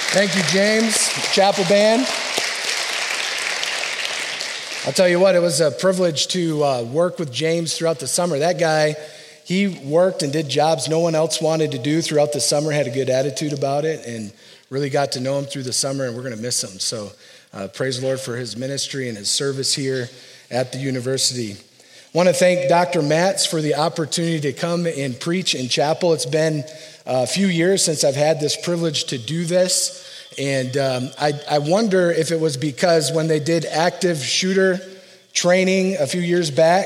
Thank you, James, Chapel Band. I'll tell you what, it was a privilege to work with James throughout the summer. That guy, he worked and did jobs no one else wanted to do throughout the summer, had a good attitude about it, and really got to know him through the summer, and we're going to miss him. So praise the Lord for his ministry and his service here at the university. I want to thank Dr. Matz for the opportunity to come and preach in chapel. It's been a few years since I've had this privilege to do this. And I wonder if it was because when they did active shooter training a few years back,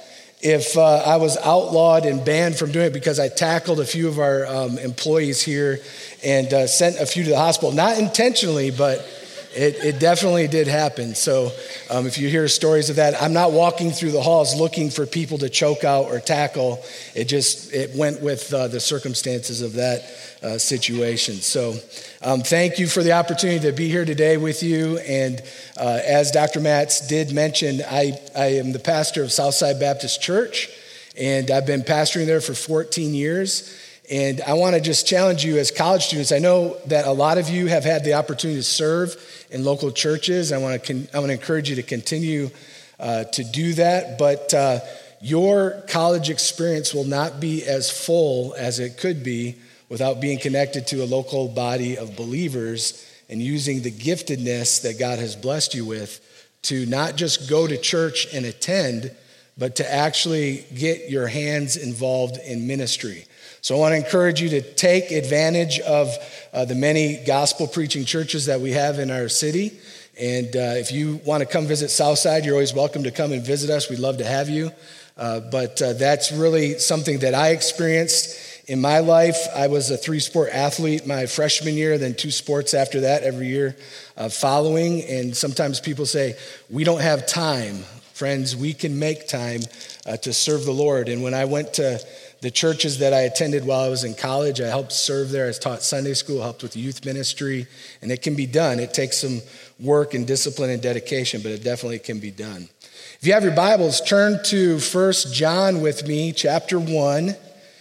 if I was outlawed and banned from doing it because I tackled a few of our employees here and sent a few to the hospital. Not intentionally, but it definitely did happen. So if you hear stories of that, I'm not walking through the halls looking for people to choke out or tackle. It went with the circumstances of that situation. So thank you for the opportunity to be here today with you. And as Dr. Matz did mention, I am the pastor of Southside Baptist Church, and I've been pastoring there for 14 years. And I want to just challenge you as college students. I know that a lot of you have had the opportunity to serve in local churches. I want to encourage you to continue to do that. But your college experience will not be as full as it could be without being connected to a local body of believers and using the giftedness that God has blessed you with to not just go to church and attend, but to actually get your hands involved in ministry. So I want to encourage you to take advantage of the many gospel preaching churches that we have in our city. And if you want to come visit Southside, you're always welcome to come and visit us. We'd love to have you. But that's really something that I experienced in my life. I was a 3-sport athlete my freshman year, then 2 sports after that every year following. And sometimes people say, we don't have time. Friends, we can make time to serve the Lord. And when I went to the churches that I attended while I was in college, I helped serve there. I taught Sunday school, helped with youth ministry, and it can be done. It takes some work and discipline and dedication, but it definitely can be done. If you have your Bibles, turn to 1 John with me, chapter 1.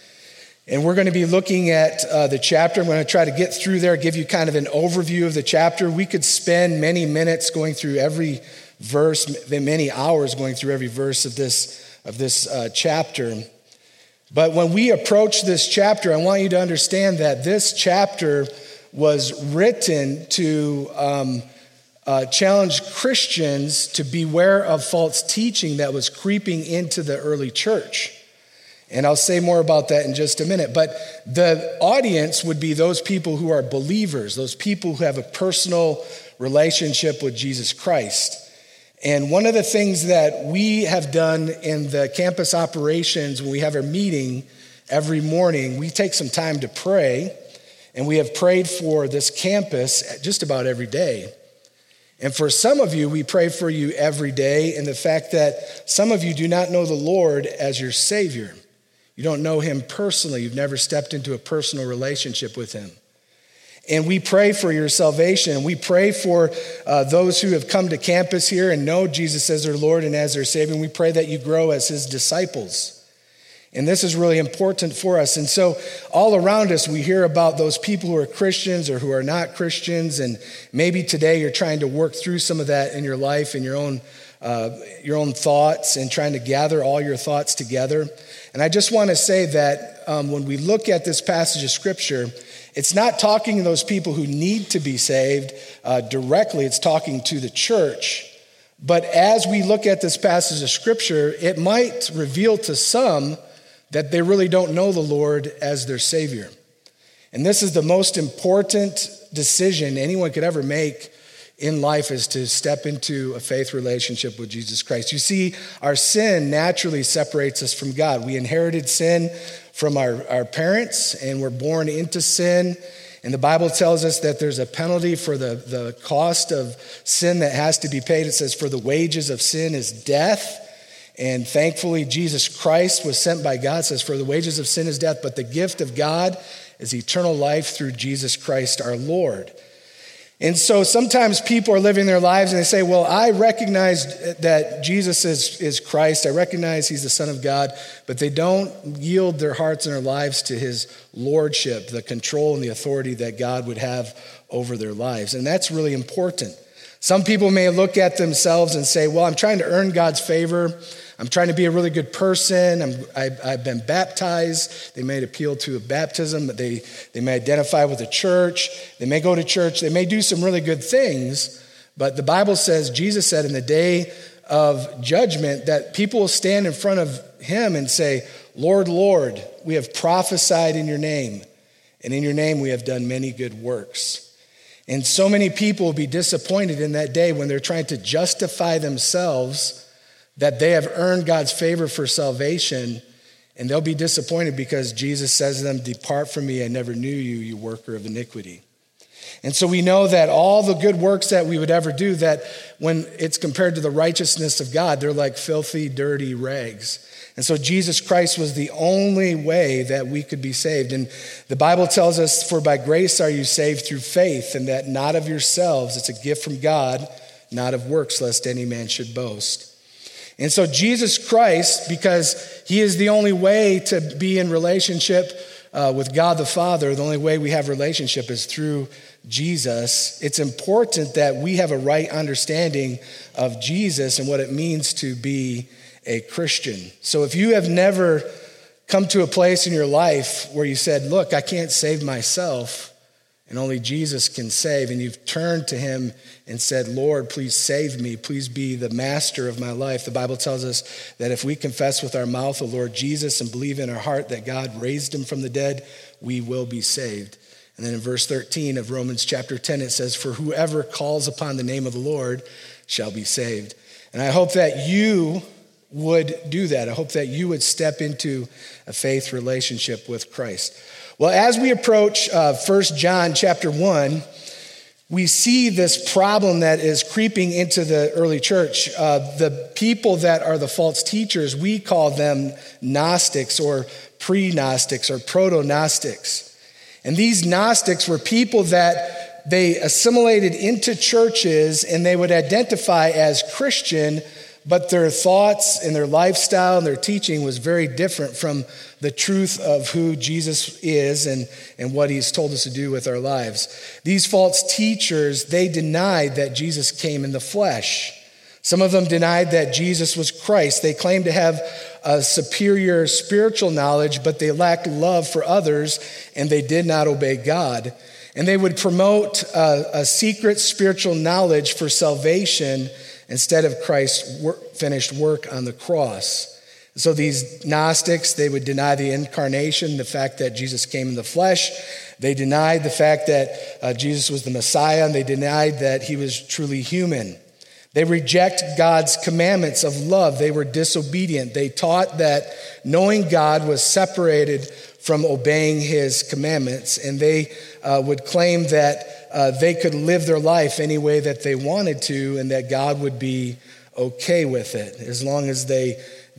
And we're going to be looking at the chapter. I'm going to try to get through there, give you kind of an overview of the chapter. We could spend many minutes going through every verse, many hours going through every verse of this chapter. But when we approach this chapter, I want you to understand that this chapter was written to challenge Christians to beware of false teaching that was creeping into the early church. And I'll say more about that in just a minute. But the audience would be those people who are believers, those people who have a personal relationship with Jesus Christ. And one of the things that we have done in the campus operations when we have our meeting every morning, we take some time to pray, and we have prayed for this campus just about every day. And for some of you, we pray for you every day in the fact that some of you do not know the Lord as your Savior. You don't know him personally. You've never stepped into a personal relationship with him. And we pray for your salvation. We pray for those who have come to campus here and know Jesus as their Lord and as their Savior. And we pray that you grow as his disciples. And this is really important for us. And so all around us, we hear about those people who are Christians or who are not Christians. And maybe today you're trying to work through some of that in your life and your own thoughts and trying to gather all your thoughts together. And I just want to say that when we look at this passage of Scripture, it's not talking to those people who need to be saved directly. It's talking to the church. But as we look at this passage of Scripture, it might reveal to some that they really don't know the Lord as their Savior. And this is the most important decision anyone could ever make in life, is to step into a faith relationship with Jesus Christ. You see, our sin naturally separates us from God. We inherited sin from our parents, and we're born into sin. And the Bible tells us that there's a penalty for the cost of sin that has to be paid. It says, for the wages of sin is death. And thankfully, Jesus Christ was sent by God. It says, for the wages of sin is death, but the gift of God is eternal life through Jesus Christ our Lord. And so sometimes people are living their lives and they say, well, I recognize that Jesus is Christ. I recognize he's the Son of God, but they don't yield their hearts and their lives to his lordship, the control and the authority that God would have over their lives. And that's really important. Some people may look at themselves and say, well, I'm trying to earn God's favor. I'm trying to be a really good person. I've been baptized. They may appeal to a baptism. They may identify with a church. They may go to church. They may do some really good things. But the Bible says, Jesus said in the day of judgment that people will stand in front of him and say, Lord, Lord, we have prophesied in your name. And in your name we have done many good works. And so many people will be disappointed in that day when they're trying to justify themselves that they have earned God's favor for salvation, and they'll be disappointed because Jesus says to them, depart from me, I never knew you, you worker of iniquity. And so we know that all the good works that we would ever do, that when it's compared to the righteousness of God, they're like filthy, dirty rags. And so Jesus Christ was the only way that we could be saved. And the Bible tells us, for by grace are you saved through faith, and that not of yourselves, it's a gift from God, not of works, lest any man should boast. And so Jesus Christ, because he is the only way to be in relationship with God the Father, the only way we have relationship is through Jesus. It's important that we have a right understanding of Jesus and what it means to be a Christian. So if you have never come to a place in your life where you said, look, I can't save myself, and only Jesus can save, and you've turned to him and said, Lord, please save me. Please be the master of my life. The Bible tells us that if we confess with our mouth the Lord Jesus and believe in our heart that God raised him from the dead, we will be saved. And then in verse 13 of Romans chapter 10, it says, for whoever calls upon the name of the Lord shall be saved. And I hope that you would do that. I hope that you would step into a faith relationship with Christ. Well, as we approach 1 John chapter 1, we see this problem that is creeping into the early church. The people that are the false teachers, we call them Gnostics or pre-Gnostics or proto-Gnostics. And these Gnostics were people that they assimilated into churches and they would identify as Christian, but their thoughts and their lifestyle and their teaching was very different from the truth of who Jesus is and what he's told us to do with our lives. These false teachers, they denied that Jesus came in the flesh. Some of them denied that Jesus was Christ. They claimed to have a superior spiritual knowledge, but they lacked love for others, and they did not obey God. And they would promote a secret spiritual knowledge for salvation instead of Christ's finished work on the cross. So these Gnostics, they would deny the incarnation, the fact that Jesus came in the flesh. They denied the fact that Jesus was the Messiah, and they denied that he was truly human. They reject God's commandments of love. They were disobedient. They taught that knowing God was separated from obeying his commandments, and they would claim that they could live their life any way that they wanted to, and that God would be okay with it as long as they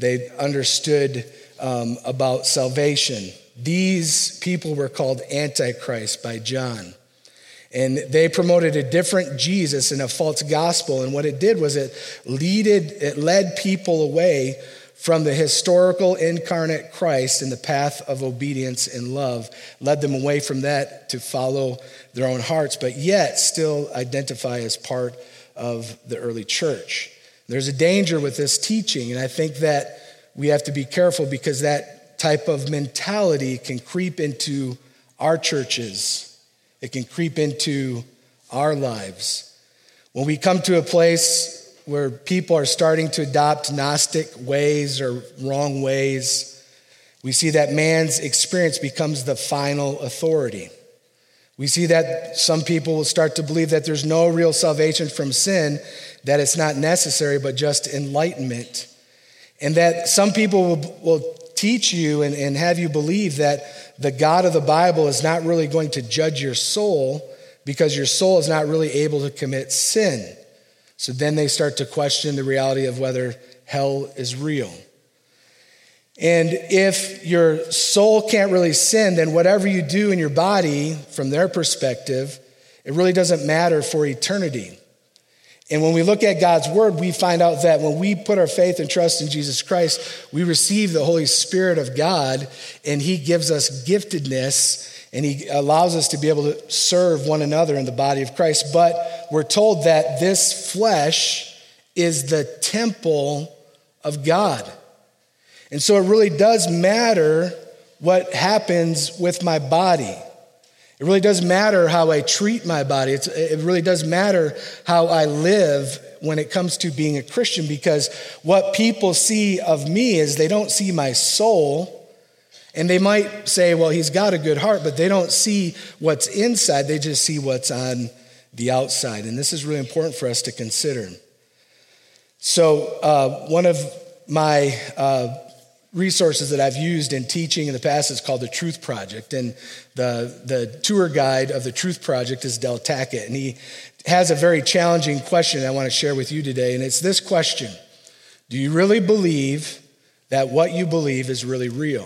understood about salvation. These people were called Antichrist by John. And they promoted a different Jesus and a false gospel. And what it did was it led people away from the historical incarnate Christ in the path of obedience and love, led them away from that to follow their own hearts, but yet still identify as part of the early church. There's a danger with this teaching, and I think that we have to be careful because that type of mentality can creep into our churches. It can creep into our lives. When we come to a place where people are starting to adopt Gnostic ways or wrong ways, we see that man's experience becomes the final authority. We see that some people will start to believe that there's no real salvation from sin, that it's not necessary, but just enlightenment. And that some people will teach you and have you believe that the God of the Bible is not really going to judge your soul because your soul is not really able to commit sin. So then they start to question the reality of whether hell is real. And if your soul can't really sin, then whatever you do in your body, from their perspective, It really doesn't matter for eternity. And when we look at God's word, we find out that when we put our faith and trust in Jesus Christ, we receive the Holy Spirit of God, and he gives us giftedness, and he allows us to be able to serve one another in the body of Christ. But we're told that this flesh is the temple of God. And so it really does matter what happens with my body. It really does matter how I treat my body. It really does matter how I live when it comes to being a Christian, because what people see of me is they don't see my soul. And they might say, well, he's got a good heart, but they don't see what's inside. They just see what's on the outside. And this is really important for us to consider. So one of my resources that I've used in teaching in the past is called the Truth Project. And the tour guide of the Truth Project is Del Tackett. And he has a very challenging question I want to share with you today. And it's this question: do you really believe that what you believe is really real?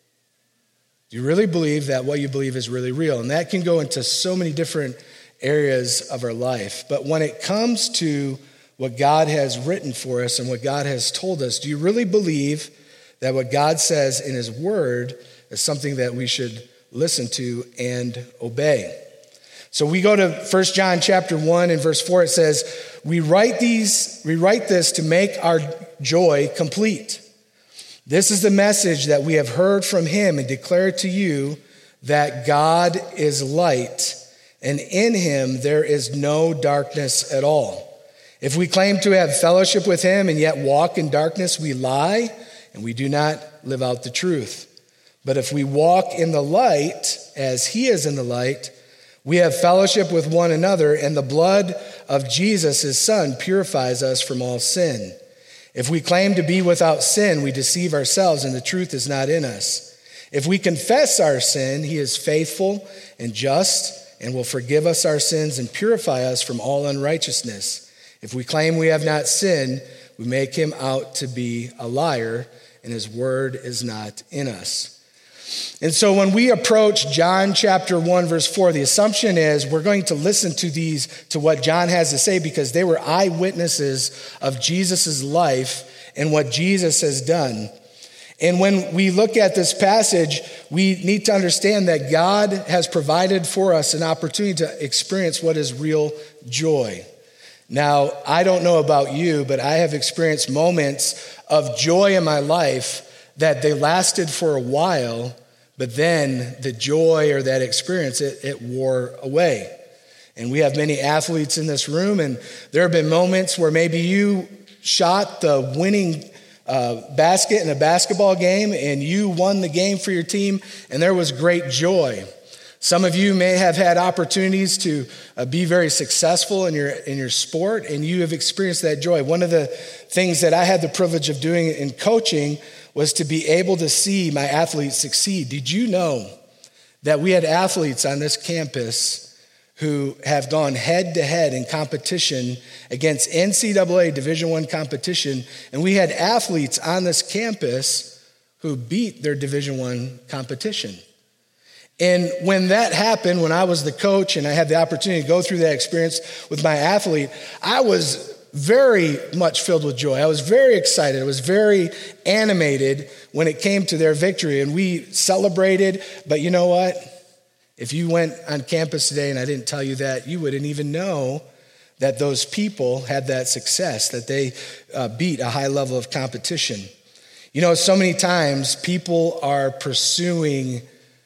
Do you really believe that what you believe is really real? And that can go into so many different areas of our life. But when it comes to what God has written for us and what God has told us, do you really believe that what God says in his word is something that we should listen to and obey? So we go to 1 John chapter 1 and verse 4. It says, we write this to make our joy complete. This is the message that we have heard from him and declare to you, that God is light, and in him there is no darkness at all. If we claim to have fellowship with him and yet walk in darkness, we lie and we do not live out the truth. But if we walk in the light as he is in the light, we have fellowship with one another, and the blood of Jesus, his son, purifies us from all sin. If we claim to be without sin, we deceive ourselves and the truth is not in us. If we confess our sin, he is faithful and just and will forgive us our sins and purify us from all unrighteousness. If we claim we have not sinned, we make him out to be a liar, and his word is not in us. And so when we approach John chapter 1, verse 4, the assumption is we're going to listen to what John has to say, because they were eyewitnesses of Jesus' life and what Jesus has done. And when we look at this passage, we need to understand that God has provided for us an opportunity to experience what is real joy. Now, I don't know about you, but I have experienced moments of joy in my life that they lasted for a while, but then the joy or that experience, it wore away. And we have many athletes in this room, and there have been moments where maybe you shot the winning basket in a basketball game and you won the game for your team, and there was great joy. Some of you may have had opportunities to be very successful in your sport, and you have experienced that joy. One of the things that I had the privilege of doing in coaching was to be able to see my athletes succeed. Did you know that we had athletes on this campus who have gone head-to-head in competition against NCAA Division I competition, and we had athletes on this campus who beat their Division I competition? And when that happened, when I was the coach and I had the opportunity to go through that experience with my athlete, I was very much filled with joy. I was very excited. I was very animated when it came to their victory, and we celebrated. But you know what? If you went on campus today and I didn't tell you that, you wouldn't even know that those people had that success, that they beat a high level of competition. You know, so many times people are pursuing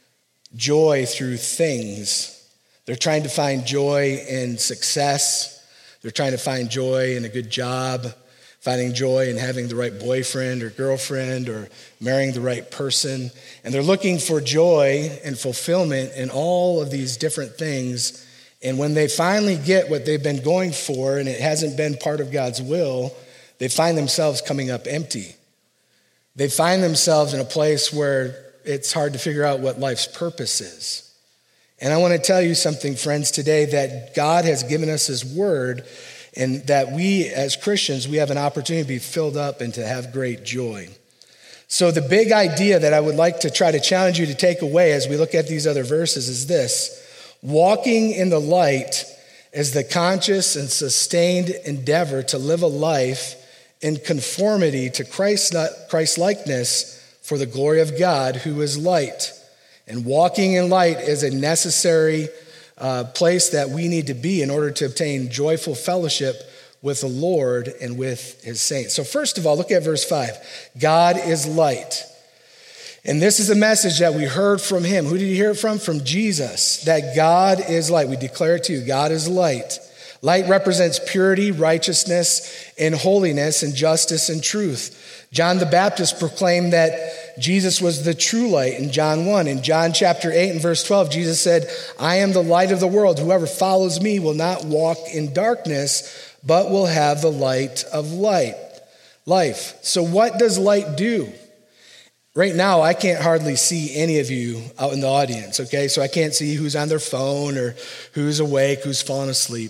joy through things. They're trying to find joy in success. They're trying to find joy in a good job, finding joy in having the right boyfriend or girlfriend or marrying the right person. And they're looking for joy and fulfillment in all of these different things. And when they finally get what they've been going for and it hasn't been part of God's will, they find themselves coming up empty. They find themselves in a place where it's hard to figure out what life's purpose is. And I want to tell you something, friends, today, that God has given us his word, and that we as Christians, we have an opportunity to be filled up and to have great joy. So the big idea that I would like to try to challenge you to take away as we look at these other verses is this: Walking in the light is the conscious and sustained endeavor to live a life in conformity to Christ-likeness for the glory of God, who is light. And walking in light is a necessary place that we need to be in order to obtain joyful fellowship with the Lord and with his saints. So first of all, look at verse 5. God is light. And this is a message that we heard from him. Who did you hear it from? From Jesus, that God is light. We declare it to you. God is light. Light represents purity, righteousness, and holiness, and justice and truth. John the Baptist proclaimed that Jesus was the true light in John 1. In John chapter 8 and verse 12, Jesus said, I am the light of the world. Whoever follows me will not walk in darkness, but will have the light of life. So what does light do? Right now, I can't hardly see any of you out in the audience, okay? So I can't see who's on their phone or who's awake, who's fallen asleep.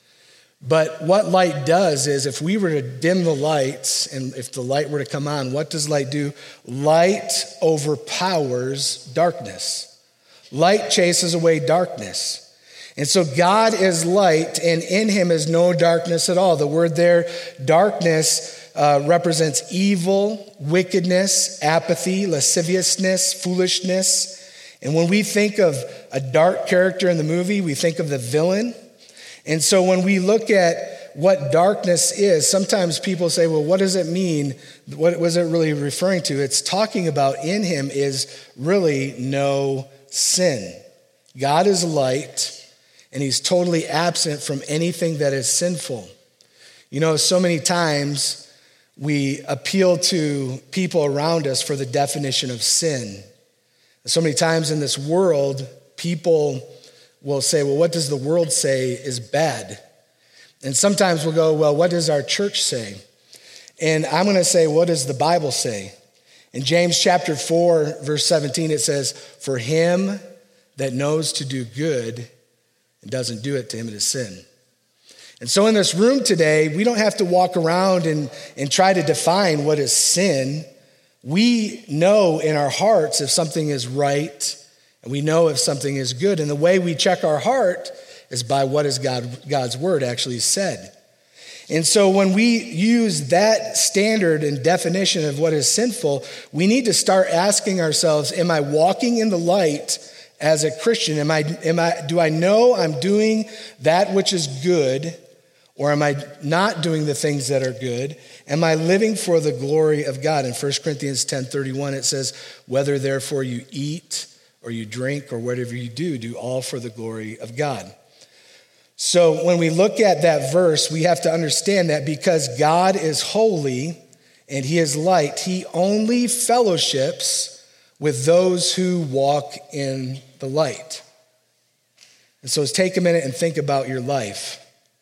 But what light does is if we were to dim the lights and if the light were to come on, what does light do? Light overpowers darkness. Light chases away darkness. And so God is light, and in him is no darkness at all. The word there, darkness, represents evil, wickedness, apathy, lasciviousness, foolishness. And when we think of a dark character in the movie, we think of the villain. And so when we look at what darkness is, sometimes people say, well, what does it mean? What was it really referring to? It's talking about in him is really no sin. God is light, and he's totally absent from anything that is sinful. You know, so many times we appeal to people around us for the definition of sin. So many times in this world, people will say, well, what does the world say is bad? And sometimes we'll go, well, what does our church say? And I'm going to say, what does the Bible say? In James chapter 4, verse 17, it says, for him that knows to do good and doesn't do it, to him it is sin. And so in this room today, we don't have to walk around and try to define what is sin. We know in our hearts if something is right, and we know if something is good. And the way we check our heart is by what has God's word actually said. And so when we use that standard and definition of what is sinful, we need to start asking ourselves, am I walking in the light as a Christian? Do I know I'm doing that which is good? Or am I not doing the things that are good? Am I living for the glory of God? In 1 Corinthians 10:31, it says, whether therefore you eat or you drink or whatever you do, do all for the glory of God. So when we look at that verse, we have to understand that because God is holy and he is light, he only fellowships with those who walk in the light. And so take a minute and think about your life.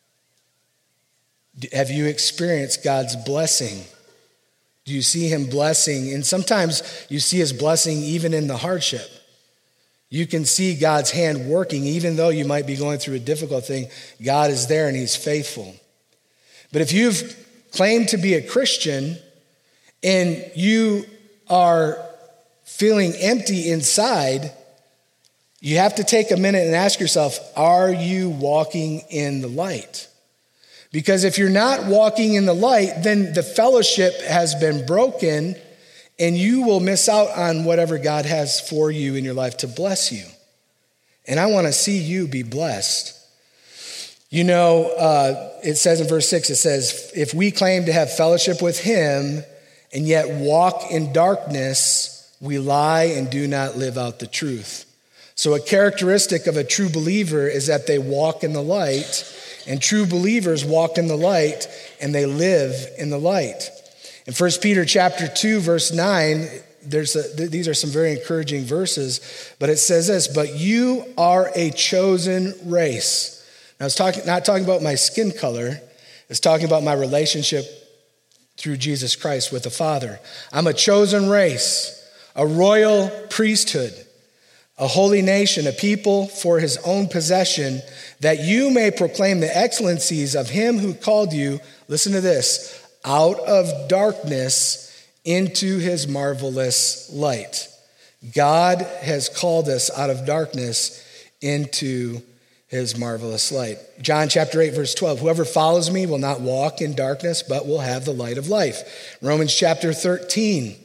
Have you experienced God's blessing? Do you see him blessing? And sometimes you see his blessing even in the hardship. You can see God's hand working, even though you might be going through a difficult thing. God is there and he's faithful. But if you've claimed to be a Christian and you are feeling empty inside, you have to take a minute and ask yourself, are you walking in the light? Because if you're not walking in the light, then the fellowship has been broken and you will miss out on whatever God has for you in your life to bless you. And I want to see you be blessed. You know, it says in verse 6, it says, if we claim to have fellowship with him and yet walk in darkness, we lie and do not live out the truth. So a characteristic of a true believer is that they walk in the light. And true believers walk in the light and they live in the light. In 1 Peter chapter 2, verse 9, these are some very encouraging verses, but it says this, but you are a chosen race. Now it's not talking about my skin color. It's talking about my relationship through Jesus Christ with the Father. I'm a chosen race, a royal priesthood, a holy nation, a people for his own possession, that you may proclaim the excellencies of him who called you, listen to this, out of darkness into his marvelous light. God has called us out of darkness into his marvelous light. John chapter 8, verse 12, whoever follows me will not walk in darkness, but will have the light of life. Romans chapter 13,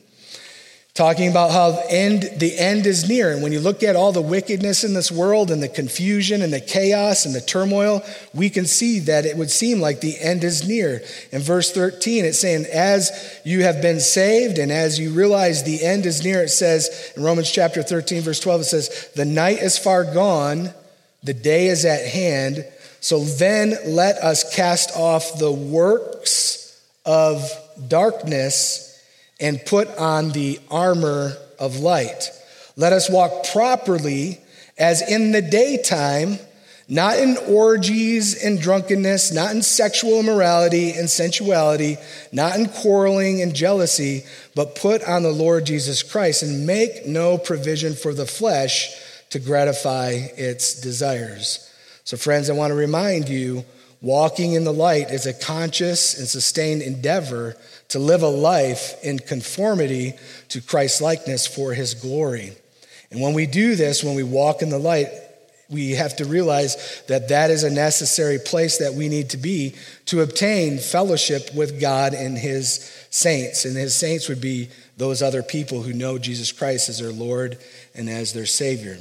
talking about how the end is near. And when you look at all the wickedness in this world and the confusion and the chaos and the turmoil, we can see that it would seem like the end is near. In verse 13, it's saying, as you have been saved and as you realize the end is near, it says in Romans chapter 13, verse 12, it says, the night is far gone, the day is at hand. So then let us cast off the works of darkness and put on the armor of light. Let us walk properly as in the daytime, not in orgies and drunkenness, not in sexual immorality and sensuality, not in quarreling and jealousy, but put on the Lord Jesus Christ and make no provision for the flesh to gratify its desires. So friends, I want to remind you, walking in the light is a conscious and sustained endeavor to live a life in conformity to Christ's likeness for his glory. And when we do this, when we walk in the light, we have to realize that that is a necessary place that we need to be to obtain fellowship with God and his saints. And his saints would be those other people who know Jesus Christ as their Lord and as their Savior.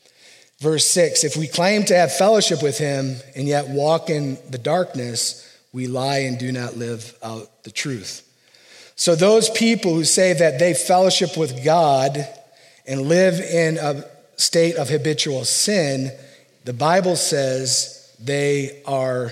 Verse 6, if we claim to have fellowship with him and yet walk in the darkness, we lie and do not live out the truth. So those people who say that they fellowship with God and live in a state of habitual sin, the Bible says they are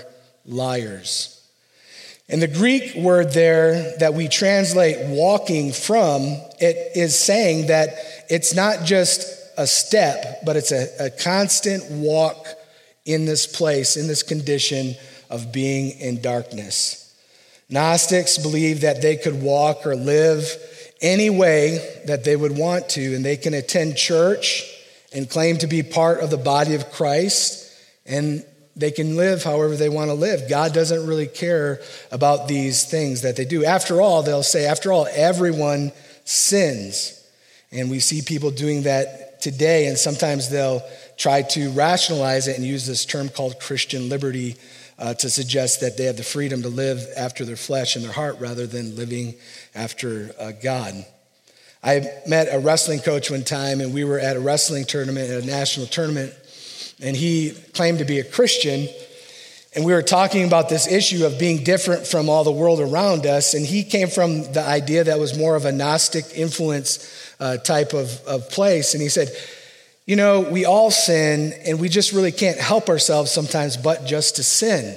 liars. And the Greek word there that we translate walking from, it is saying that it's not just a step, but it's a constant walk in this place, in this condition of being in darkness. Gnostics believed that they could walk or live any way that they would want to, and they can attend church and claim to be part of the body of Christ, and they can live however they want to live. God doesn't really care about these things that they do. After all, they'll say, after all, everyone sins. And we see people doing that today, and sometimes they'll try to rationalize it and use this term called Christian liberty to suggest that they have the freedom to live after their flesh and their heart rather than living after God. I met a wrestling coach one time, and we were at a wrestling tournament, at a national tournament, and he claimed to be a Christian, and we were talking about this issue of being different from all the world around us, and he came from the idea that was more of a Gnostic influence type of place, and he said, you know, we all sin, and we just really can't help ourselves sometimes but just to sin.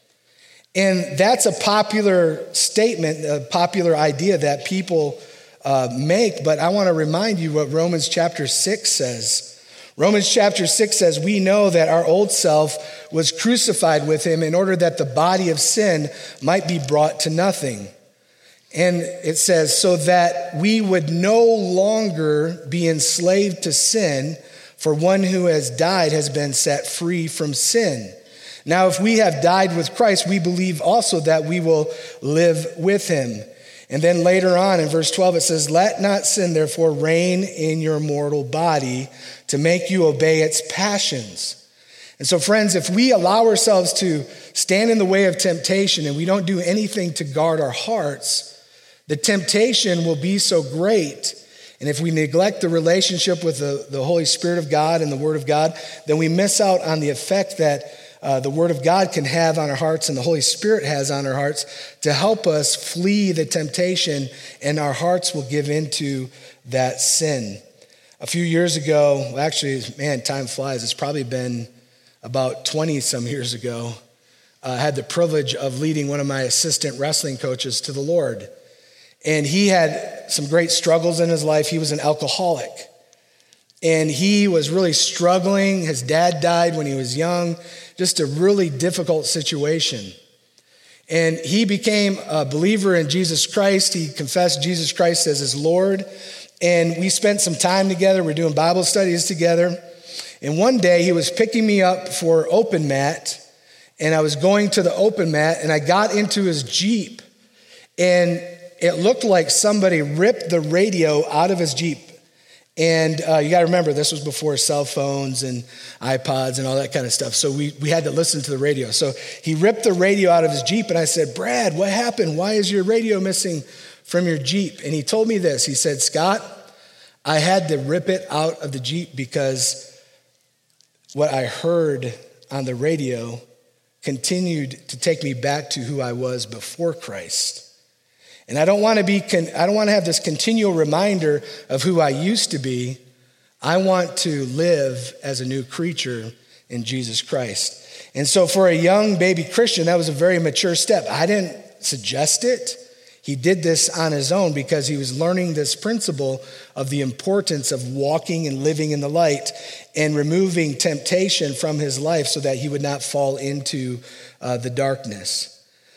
And that's a popular statement, a popular idea that people make, but I want to remind you what Romans chapter 6 says. Romans chapter 6 says, we know that our old self was crucified with him in order that the body of sin might be brought to nothing. And it says, so that we would no longer be enslaved to sin, for one who has died has been set free from sin. Now, if we have died with Christ, we believe also that we will live with him. And then later on in verse 12, it says, let not sin therefore reign in your mortal body to make you obey its passions. And so friends, if we allow ourselves to stand in the way of temptation and we don't do anything to guard our hearts, the temptation will be so great. And if we neglect the relationship with the Holy Spirit of God and the Word of God, then we miss out on the effect that the Word of God can have on our hearts and the Holy Spirit has on our hearts to help us flee the temptation, and our hearts will give into that sin. A few years ago, well, actually, man, time flies. It's probably been about 20 some years ago. I had the privilege of leading one of my assistant wrestling coaches to the Lord. And he had some great struggles in his life. He was an alcoholic. And he was really struggling. His dad died when he was young. Just a really difficult situation. And he became a believer in Jesus Christ. He confessed Jesus Christ as his Lord. And we spent some time together. We're doing Bible studies together. And one day he was picking me up for open mat. And I was going to the open mat, and I got into his Jeep. And it looked like somebody ripped the radio out of his Jeep. And you got to remember, this was before cell phones and iPods and all that kind of stuff. So we had to listen to the radio. So he ripped the radio out of his Jeep, and I said, Brad, what happened? Why is your radio missing from your Jeep? And he told me this. He said, Scott, I had to rip it out of the Jeep because what I heard on the radio continued to take me back to who I was before Christ. And I don't want to have this continual reminder of who I used to be. I want to live as a new creature in Jesus Christ. And so for a young baby Christian, that was a very mature step. I didn't suggest it. He did this on his own because he was learning this principle of the importance of walking and living in the light and removing temptation from his life so that he would not fall into the darkness.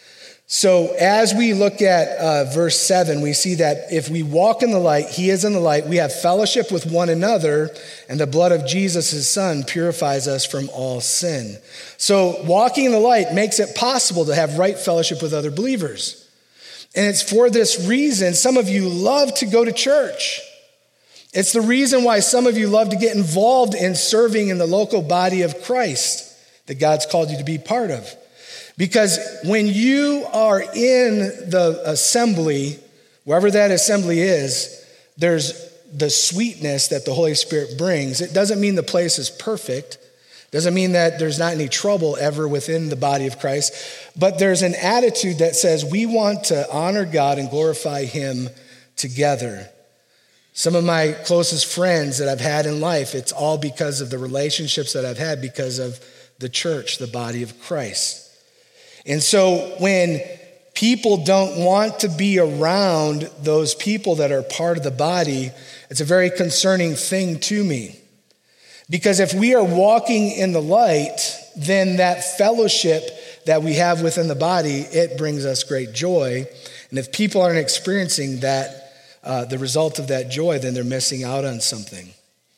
So as we look at verse 7, we see that if we walk in the light, he is in the light, we have fellowship with one another, and the blood of Jesus, his son, purifies us from all sin. So walking in the light makes it possible to have right fellowship with other believers. And it's for this reason some of you love to go to church. It's the reason why some of you love to get involved in serving in the local body of Christ that God's called you to be part of. Because when you are in the assembly, wherever that assembly is, there's the sweetness that the Holy Spirit brings. It doesn't mean the place is perfect. Doesn't mean that there's not any trouble ever within the body of Christ. But there's an attitude that says we want to honor God and glorify him together. Some of my closest friends that I've had in life, it's all because of the relationships that I've had because of the church, the body of Christ. And so when people don't want to be around those people that are part of the body, it's a very concerning thing to me. Because if we are walking in the light, then that fellowship that we have within the body, it brings us great joy. And if people aren't experiencing that, the result of that joy, then they're missing out on something.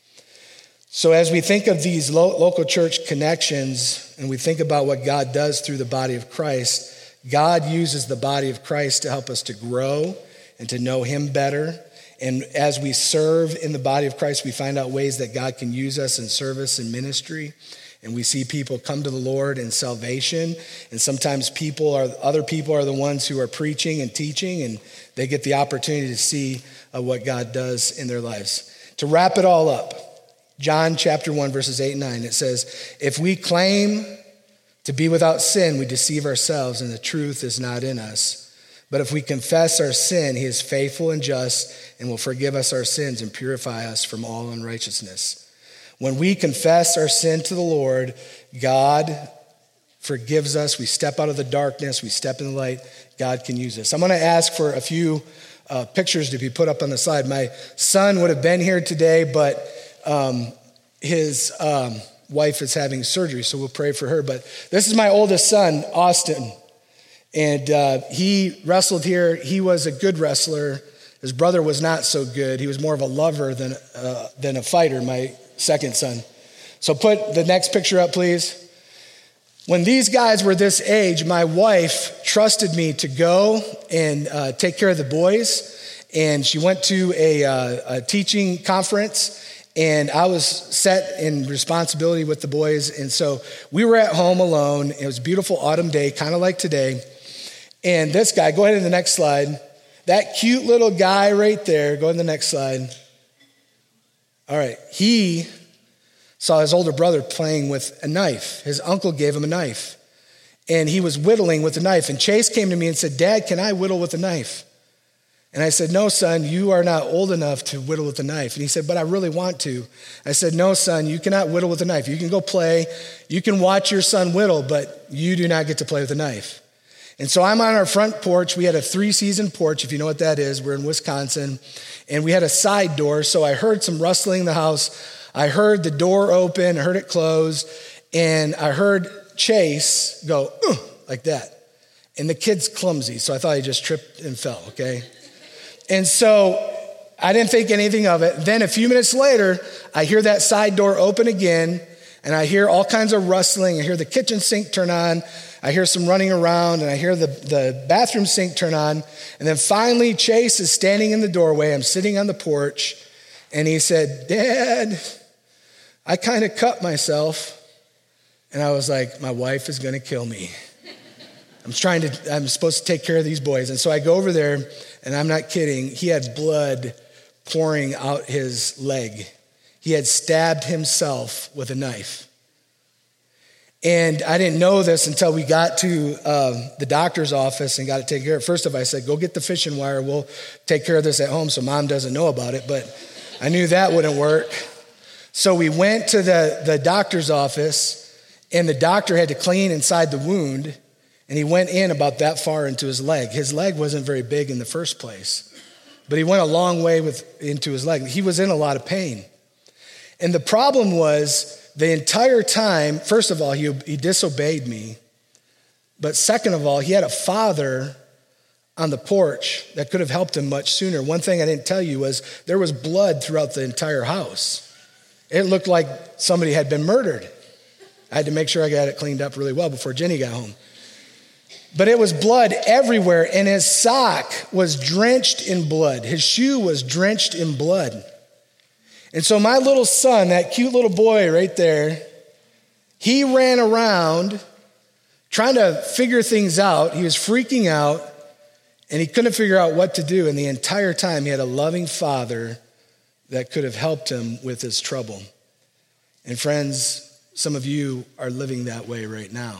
So as we think of these local church connections and we think about what God does through the body of Christ, God uses the body of Christ to help us to grow and to know him better. And as we serve in the body of Christ, we find out ways that God can use us in service and ministry. And we see people come to the Lord in salvation. And sometimes other people are the ones who are preaching and teaching, and they get the opportunity to see what God does in their lives. To wrap it all up, John chapter 1, verses 8 and 9, it says, if we claim to be without sin, we deceive ourselves and the truth is not in us. But if we confess our sin, he is faithful and just and will forgive us our sins and purify us from all unrighteousness. When we confess our sin to the Lord, God forgives us. We step out of the darkness. We step in the light. God can use us. I'm going to ask for a few pictures to be put up on the slide. My son would have been here today, but his wife is having surgery, so we'll pray for her. But this is my oldest son, Austin, and he wrestled here. He was a good wrestler. His brother was not so good. He was more of a lover than a fighter, my second son. So put the next picture up, please. When these guys were this age, my wife trusted me to go and take care of the boys, and she went to a teaching conference. And I was set in responsibility with the boys. And so we were at home alone. It was a beautiful autumn day, kind of like today. And this guy, go ahead to the next slide. That cute little guy right there, go to the next slide. All right, he saw his older brother playing with a knife. His uncle gave him a knife. And he was whittling with the knife. And Chase came to me and said, Dad, can I whittle with a knife? And I said, no, son, you are not old enough to whittle with a knife. And he said, but I really want to. I said, no, son, you cannot whittle with a knife. You can go play. You can watch your son whittle, but you do not get to play with a knife. And so I'm on our front porch. We had a 3-season porch, if you know what that is. We're in Wisconsin. And we had a side door, so I heard some rustling in the house. I heard the door open, I heard it close, and I heard Chase go, like that. And the kid's clumsy, so I thought he just tripped and fell, okay? And so I didn't think anything of it. Then a few minutes later, I hear that side door open again, and I hear all kinds of rustling. I hear the kitchen sink turn on. I hear some running around, and I hear the bathroom sink turn on. And then finally, Chase is standing in the doorway. I'm sitting on the porch, And he said, Dad, I kind of cut myself. And I was like, my wife is going to kill me. I'm supposed to take care of these boys. And so I go over there, and I'm not kidding. He had blood pouring out his leg. He had stabbed himself with a knife. And I didn't know this until we got to the doctor's office and got it taken care of. First of all, I said, go get the fishing wire. We'll take care of this at home so Mom doesn't know about it. But I knew that wouldn't work. So we went to the doctor's office, and the doctor had to clean inside the wound, and he went in about that far into his leg. His leg wasn't very big in the first place, but he went a long way into his leg. He was in a lot of pain. And the problem was, the entire time, first of all, he disobeyed me. But second of all, he had a father on the porch that could have helped him much sooner. One thing I didn't tell you was there was blood throughout the entire house. It looked like somebody had been murdered. I had to make sure I got it cleaned up really well before Jenny got home. But it was blood everywhere, and his sock was drenched in blood. His shoe was drenched in blood. And so my little son, that cute little boy right there, he ran around trying to figure things out. He was freaking out, and he couldn't figure out what to do. And the entire time, he had a loving father that could have helped him with his trouble. And friends, some of you are living that way right now.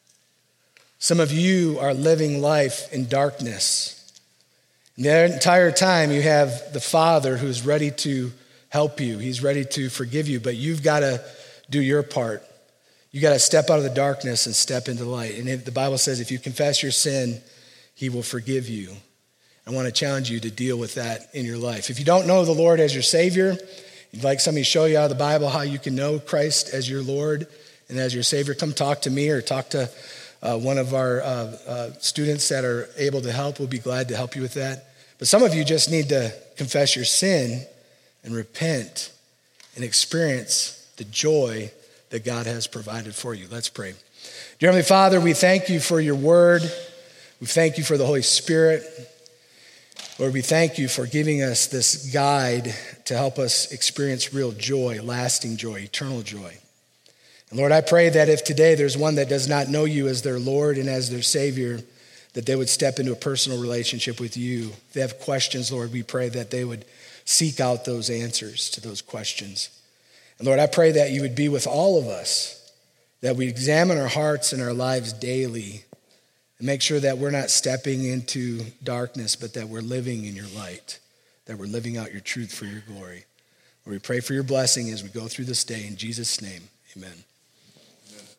Some of you are living life in darkness. And the entire time, you have the Father who's ready to help you. He's ready to forgive you, but you've got to do your part. You got to step out of the darkness and step into the light. And the Bible says if you confess your sin, he will forgive you. I want to challenge you to deal with that in your life. If you don't know the Lord as your Savior, you'd like somebody to show you out of the Bible how you can know Christ as your Lord and as your Savior, come talk to me or talk to one of our students that are able to help. We'll be glad to help you with that. But some of you just need to confess your sin and repent and experience the joy that God has provided for you. Let's pray. Dear Heavenly Father, we thank you for your word. We thank you for the Holy Spirit. Lord, we thank you for giving us this guide to help us experience real joy, lasting joy, eternal joy. And Lord, I pray that if today there's one that does not know you as their Lord and as their Savior, that they would step into a personal relationship with you. If they have questions, Lord, we pray that they would seek out those answers to those questions. And Lord, I pray that you would be with all of us, that we examine our hearts and our lives daily and make sure that we're not stepping into darkness, but that we're living in your light, that we're living out your truth for your glory. Lord, we pray for your blessing as we go through this day. In Jesus' name, amen.